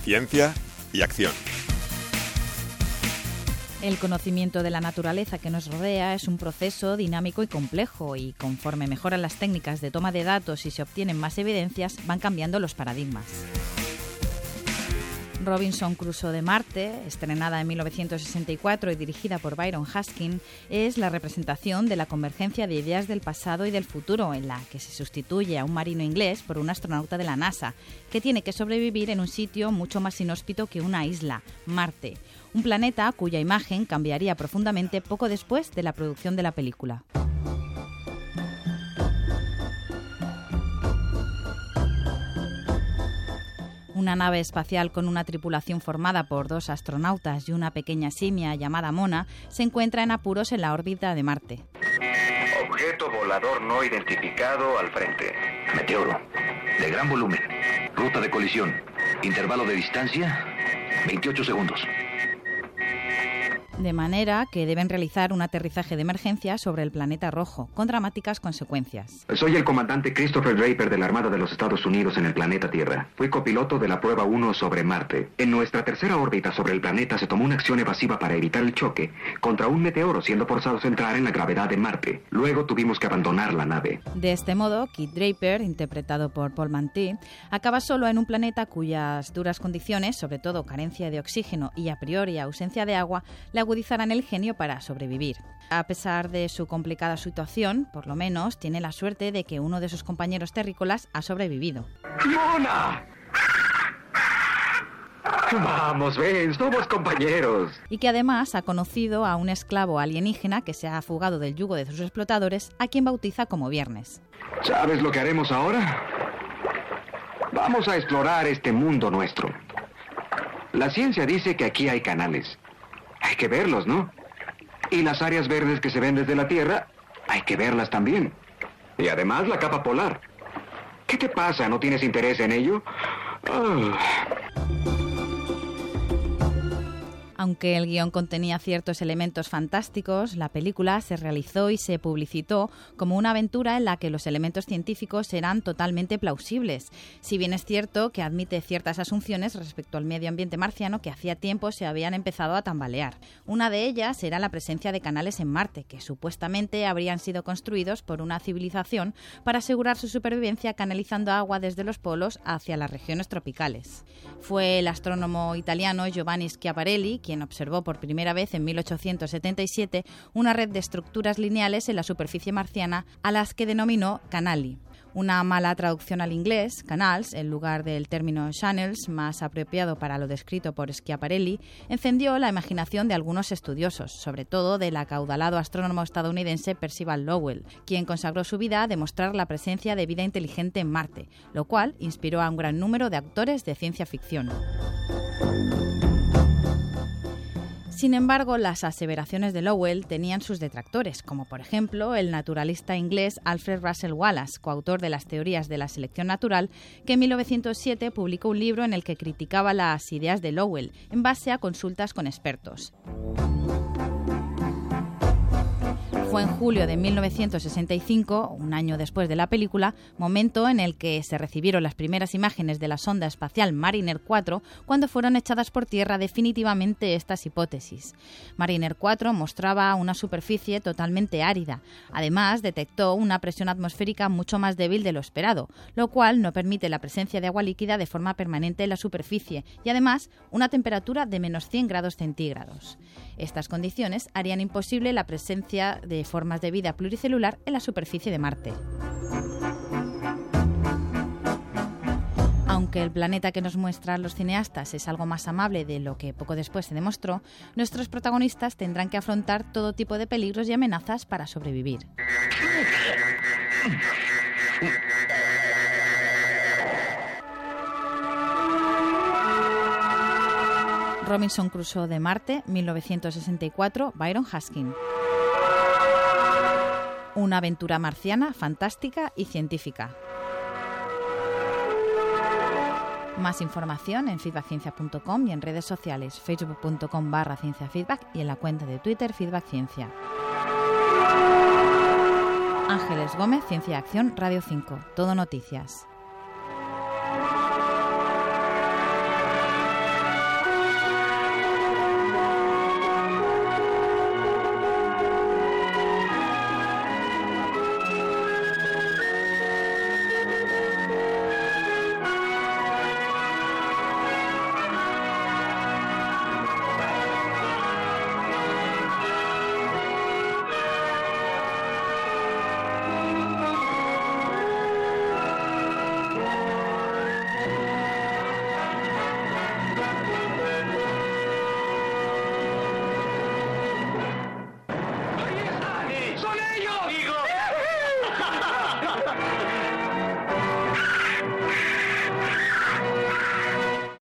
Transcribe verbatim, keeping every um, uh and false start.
Ciencia y acción. El conocimiento de la naturaleza que nos rodea es un proceso dinámico y complejo, y conforme mejoran las técnicas de toma de datos y se obtienen más evidencias, van cambiando los paradigmas. Robinson Crusoe de Marte, estrenada en mil novecientos sesenta y cuatro y dirigida por Byron Haskin, es la representación de la convergencia de ideas del pasado y del futuro, en la que se sustituye a un marino inglés por un astronauta de la NASA, que tiene que sobrevivir en un sitio mucho más inhóspito que una isla, Marte, un planeta cuya imagen cambiaría profundamente poco después de la producción de la película. Una nave espacial con una tripulación formada por dos astronautas y una pequeña simia llamada Mona se encuentra en apuros en la órbita de Marte. Objeto volador no identificado al frente. Meteoro, de gran volumen, ruta de colisión, intervalo de distancia, veintiocho segundos. De manera que deben realizar un aterrizaje de emergencia sobre el planeta rojo, con dramáticas consecuencias. Soy el comandante Christopher Draper de la Armada de los Estados Unidos en el planeta Tierra. Fui copiloto de la prueba uno sobre Marte. En nuestra tercera órbita sobre el planeta se tomó una acción evasiva para evitar el choque contra un meteoro, siendo forzados a entrar en la gravedad de Marte. Luego tuvimos que abandonar la nave. De este modo, Kit Draper, interpretado por Paul Manty, acaba solo en un planeta cuyas duras condiciones, sobre todo carencia de oxígeno y a priori ausencia de agua, le agudizarán el genio para sobrevivir. A pesar de su complicada situación, por lo menos tiene la suerte de que uno de sus compañeros terrícolas ha sobrevivido. ¡Mona! Vamos, ven, somos compañeros. Y que además ha conocido a un esclavo alienígena que se ha fugado del yugo de sus explotadores, a quien bautiza como Viernes. ¿Sabes lo que haremos ahora? Vamos a explorar este mundo nuestro. La ciencia dice que aquí hay canales. Hay que verlos, ¿no? Y las áreas verdes que se ven desde la Tierra, hay que verlas también. Y además la capa polar. ¿Qué te pasa? ¿No tienes interés en ello? Oh. Aunque el guión contenía ciertos elementos fantásticos, la película se realizó y se publicitó como una aventura en la que los elementos científicos eran totalmente plausibles, si bien es cierto que admite ciertas asunciones respecto al medio ambiente marciano que hacía tiempo se habían empezado a tambalear. Una de ellas era la presencia de canales en Marte, que supuestamente habrían sido construidos por una civilización para asegurar su supervivencia canalizando agua desde los polos hacia las regiones tropicales. Fue el astrónomo italiano Giovanni Schiaparelli quien quien observó por primera vez en mil ochocientos setenta y siete una red de estructuras lineales en la superficie marciana a las que denominó canali. Una mala traducción al inglés, canals, en lugar del término channels, más apropiado para lo descrito por Schiaparelli, encendió la imaginación de algunos estudiosos, sobre todo del acaudalado astrónomo estadounidense Percival Lowell, quien consagró su vida a demostrar la presencia de vida inteligente en Marte, lo cual inspiró a un gran número de autores de ciencia ficción. Sin embargo, las aseveraciones de Lowell tenían sus detractores, como por ejemplo el naturalista inglés Alfred Russel Wallace, coautor de las teorías de la selección natural, que en mil novecientos siete publicó un libro en el que criticaba las ideas de Lowell, en base a consultas con expertos. Fue en julio de mil novecientos sesenta y cinco, un año después de la película, momento en el que se recibieron las primeras imágenes de la sonda espacial Mariner cuatro, cuando fueron echadas por tierra definitivamente estas hipótesis. Mariner cuatro mostraba una superficie totalmente árida. Además, detectó una presión atmosférica mucho más débil de lo esperado, lo cual no permite la presencia de agua líquida de forma permanente en la superficie y además una temperatura de menos cien grados centígrados. Estas condiciones harían imposible la presencia de formas de vida pluricelular en la superficie de Marte. Aunque el planeta que nos muestran los cineastas es algo más amable de lo que poco después se demostró, nuestros protagonistas tendrán que afrontar todo tipo de peligros y amenazas para sobrevivir. Robinson Crusoe de Marte, mil novecientos sesenta y cuatro, Byron Haskin. Una aventura marciana, fantástica y científica. Más información en feedback ciencia punto com y en redes sociales facebook punto com barra cienciafeedback y en la cuenta de Twitter feedbackciencia. Ángeles Gómez, Ciencia y Acción, Radio cinco. Todo Noticias.